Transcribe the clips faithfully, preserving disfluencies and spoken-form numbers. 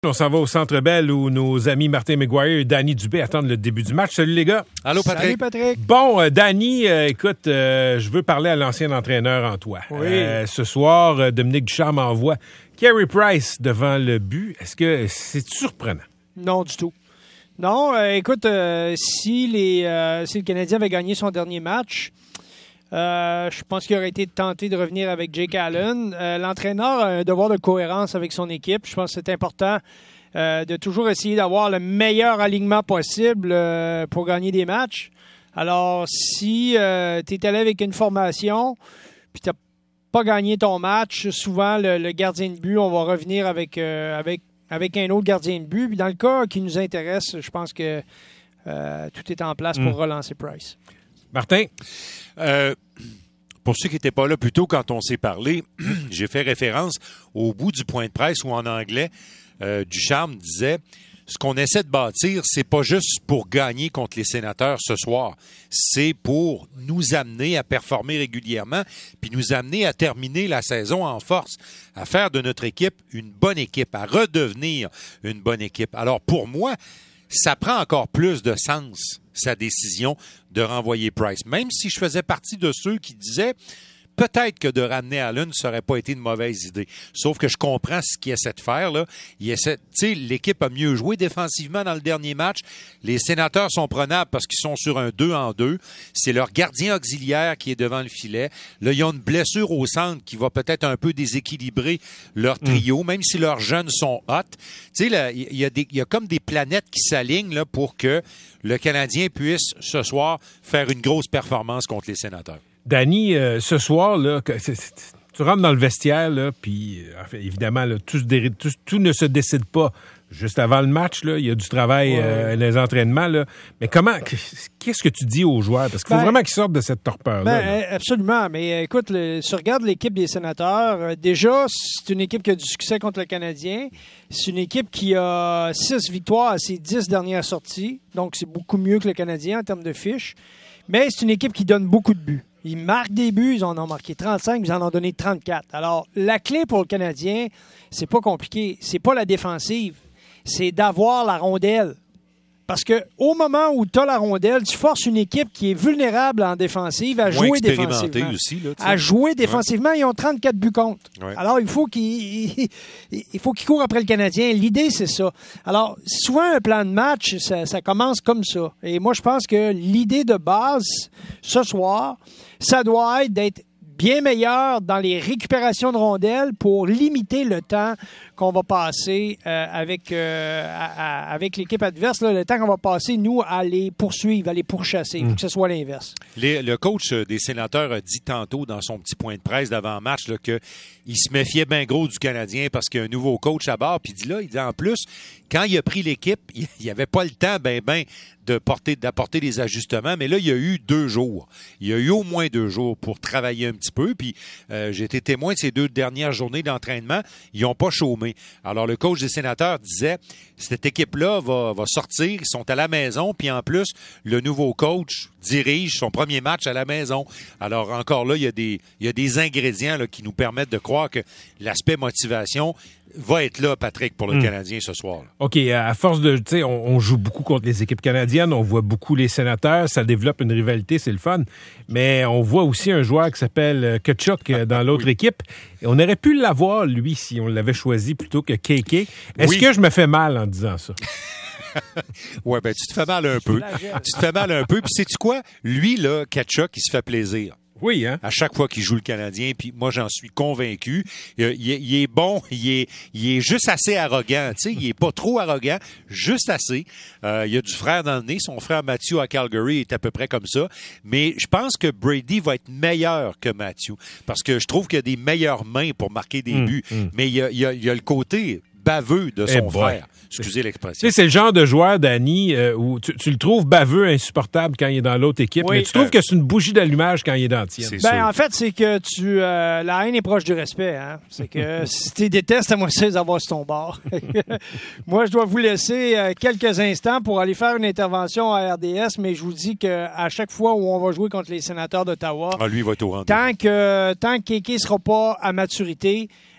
On s'en va au Centre Bell où nos amis Martin McGuire et Danny Dubé attendent le début du match. Salut les gars. Allô Patrick. Salut Patrick. Bon, euh, Danny, euh, écoute, euh, je veux parler à l'ancien entraîneur en toi. Oui. Euh, ce soir, euh, Dominique Ducharme envoie Carey Price devant le but. Est-ce que c'est surprenant? Non, du tout. Non, euh, écoute, euh, si, les, euh, si le Canadien avait gagné son dernier match, euh, je pense qu'il aurait été tenté de revenir avec Jake Allen. Euh, l'entraîneur a un devoir de cohérence avec son équipe. Je pense que c'est important euh, de toujours essayer d'avoir le meilleur alignement possible euh, pour gagner des matchs. Alors, si euh, tu es allé avec une formation, puis tu n'as pas gagné ton match, souvent le, le gardien de but, on va revenir avec, euh, avec, avec un autre gardien de but. Puis dans le cas qui nous intéresse, je pense que euh, tout est en place pour mmh. relancer Price. Martin? Euh, pour ceux qui n'étaient pas là plus tôt quand on s'est parlé, j'ai fait référence au bout du point de presse où en anglais, euh, Ducharme disait ce qu'on essaie de bâtir, c'est pas juste pour gagner contre les Sénateurs ce soir, c'est pour nous amener à performer régulièrement puis nous amener à terminer la saison en force, à faire de notre équipe une bonne équipe, à redevenir une bonne équipe. Alors pour moi, ça prend encore plus de sens, sa décision de renvoyer Price. Même si je faisais partie de ceux qui disaient peut-être que de ramener Allen ne serait pas été une mauvaise idée. Sauf que je comprends ce qu'il essaie de faire, là. Il essaie, tu sais, l'équipe a mieux joué défensivement dans le dernier match. Les Sénateurs sont prenables parce qu'ils sont sur un deux en deux. C'est leur gardien auxiliaire qui est devant le filet. Là, ils ont une blessure au centre qui va peut-être un peu déséquilibrer leur trio, mmh. même si leurs jeunes sont hot. Tu sais, là, il y a des, il y a comme des planètes qui s'alignent, là, pour que le Canadien puisse, ce soir, faire une grosse performance contre les Sénateurs. Danny, euh, ce soir, là, c'est, c'est, tu rentres dans le vestiaire, là, puis enfin, évidemment, là, tout, se, tout, tout ne se décide pas juste avant le match. Là, il y a du travail, ouais. euh, les entraînements. Là. Mais comment, qu'est-ce que tu dis aux joueurs? Parce qu'il faut ben, vraiment qu'ils sortent de cette torpeur-là. Ben, là. Absolument. Mais écoute, le, si tu regardes l'équipe des Sénateurs, euh, déjà, c'est une équipe qui a du succès contre le Canadien. C'est une équipe qui a six victoires à ses dix dernières sorties. Donc, c'est beaucoup mieux que le Canadien en termes de fiches. Mais c'est une équipe qui donne beaucoup de buts. Ils marquent des buts, ils en ont marqué trente-cinq, ils en ont donné trente-quatre. Alors, la clé pour le Canadien, c'est pas compliqué. C'est pas la défensive, c'est d'avoir la rondelle. Parce que au moment où tu as la rondelle, tu forces une équipe qui est vulnérable en défensive à Moins jouer défensivement. Aussi, là, à jouer défensivement, ouais. Ils ont trente-quatre buts contre. Ouais. Alors, il faut qu'ils il faut qu'ils courent après le Canadien. L'idée, c'est ça. Alors, souvent, un plan de match, ça, ça commence comme ça. Et moi, je pense que l'idée de base, ce soir, ça doit être d'être bien meilleur dans les récupérations de rondelles pour limiter le temps qu'on va passer euh, avec, euh, à, à, avec l'équipe adverse, là, le temps qu'on va passer, nous, à les poursuivre, à les pourchasser. Il faut que ce soit l'inverse. Les, le coach des Sénateurs a dit tantôt dans son petit point de presse d'avant-match là, qu'il se méfiait bien gros du Canadien parce qu'il y a un nouveau coach à bord. Puis il dit là, il dit en plus, quand il a pris l'équipe, il n'y avait pas le temps ben ben de porter, d'apporter des ajustements, mais là, il y a eu deux jours. Il y a eu au moins deux jours pour travailler un petit peu, puis euh, j'ai été témoin de ces deux dernières journées d'entraînement. Ils n'ont pas chômé. Alors, le coach des Sénateurs disait, cette équipe-là va, va sortir, ils sont à la maison, puis en plus, le nouveau coach dirige son premier match à la maison. Alors, encore là, il y a des, il y a des ingrédients là, qui nous permettent de croire que l'aspect motivation va être là, Patrick, pour le mmh. Canadien ce soir. Là. OK, à force de, tu sais, on, on joue beaucoup contre les équipes canadiennes, on voit beaucoup les Sénateurs, ça développe une rivalité, c'est le fun, mais on voit aussi un joueur qui s'appelle Tkachuk dans l'autre oui. équipe. Et on aurait pu l'avoir, lui, si on l'avait choisi plutôt que K K. Est-ce oui. que je me fais mal en disant ça? Ouais, ben tu te fais mal un peu. Tu te fais mal un peu. Puis sais-tu quoi? Lui, là, Tkachuk, il se fait plaisir. Oui, hein? À chaque fois qu'il joue le Canadien, puis moi, j'en suis convaincu. Il, il, il est bon, il est, il est juste assez arrogant, tu sais, il est pas trop arrogant, juste assez. Euh, il a du frère dans le nez, son frère Matthew à Calgary est à peu près comme ça. Mais je pense que Brady va être meilleur que Matthew, parce que je trouve qu'il a des meilleures mains pour marquer des mmh, buts. Mmh. Mais il y a, il y a, il y a le côté baveux de son hey frère. Excusez l'expression. Tu sais, c'est le genre de joueur, Danny, euh, où tu, tu le trouves baveux, insupportable quand il est dans l'autre équipe, oui, mais tu trouves euh, que c'est une bougie d'allumage quand il est dans la tienne. Ben, sûr. En fait, c'est que tu euh, la haine est proche du respect. Hein? C'est que si tu détestes, à moi, c'est d'avoir sur ton bord. Moi, je dois vous laisser euh, quelques instants pour aller faire une intervention à R D S, mais je vous dis qu'à chaque fois où on va jouer contre les Sénateurs d'Ottawa, ah, lui, il va être au rendez-vous. Tant que, tant que Kéké ne sera pas à maturité,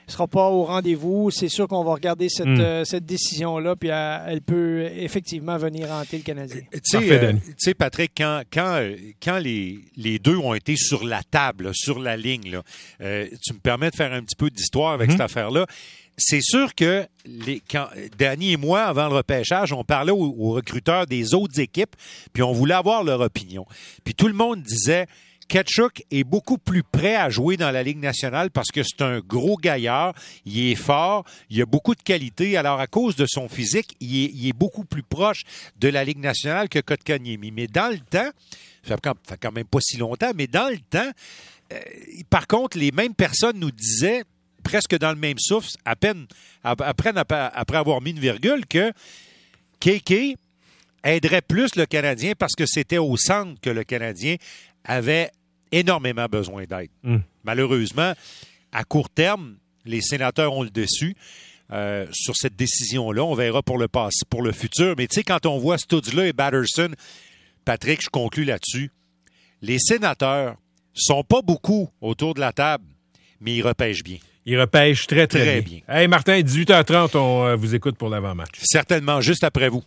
ne sera pas au rendez-vous. C'est sûr qu'on va regarder cette, Mm. euh, cette décision-là, puis elle, elle peut effectivement venir hanter le Canadien. Tu sais, Parfait, euh, Denis. tu sais, Patrick, quand, quand, euh, quand les, les deux ont été sur la table, là, sur la ligne, là, euh, tu me permets de faire un petit peu d'histoire avec Mm-hmm. cette affaire-là. C'est sûr que les, quand, Danny et moi, avant le repêchage, on parlait aux, aux recruteurs des autres équipes, puis on voulait avoir leur opinion. Puis tout le monde disait Tkachuk est beaucoup plus prêt à jouer dans la Ligue nationale parce que c'est un gros gaillard, il est fort, il a beaucoup de qualité. Alors, à cause de son physique, il est, il est beaucoup plus proche de la Ligue nationale que Kotkaniemi. Mais dans le temps, ça fait quand, fait quand même pas si longtemps, mais dans le temps, euh, par contre, les mêmes personnes nous disaient presque dans le même souffle, à peine après, après avoir mis une virgule, que K K aiderait plus le Canadien parce que c'était au centre que le Canadien avait énormément besoin d'aide. Mm. Malheureusement, à court terme, les sénateurs ont le dessus euh, sur cette décision-là. On verra pour le passé, pour le futur. Mais tu sais, quand on voit Stutzla et Batterson, Patrick, je conclus là-dessus, les sénateurs sont pas beaucoup autour de la table, mais ils repêchent bien. Il repêche très, très, Très bien. bien. Hey, Martin, dix-huit heures trente, on euh, vous écoute pour l'avant-match. Certainement, juste après vous.